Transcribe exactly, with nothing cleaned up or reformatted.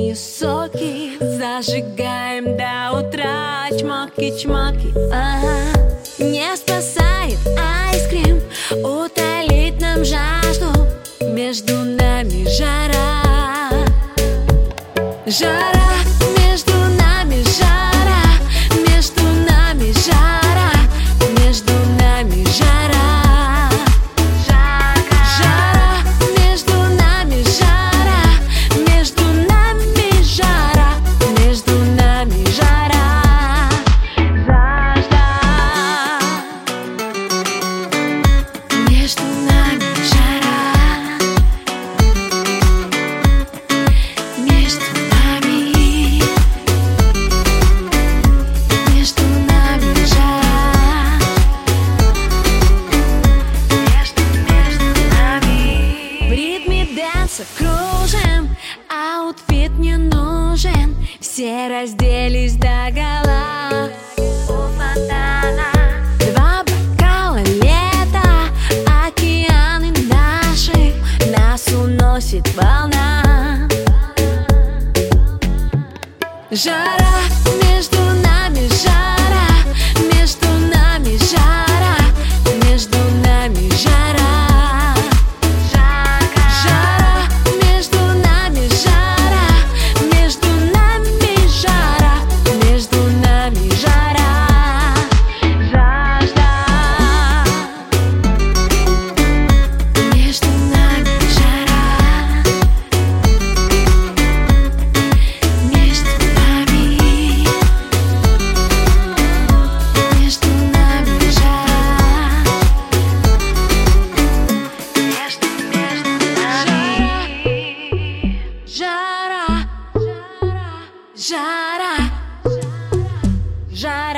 и соки зажигаем до утра. Чмоки-чмоки, ага. Не спасает айскрим утолить нам жажду. Между нами жара, жара, между нами жара, между нами жара, между нами жара, жара, между нами жара, между нами жара, между нами жара, жажда, между нами жара. Кружим, аутфит не нужен. Все разделись догола у фонтана. Два бокала лета, океаны наши, нас уносит волна. Жара, между нами жара, между нами жара, между нами жара. Жара, жара, жара.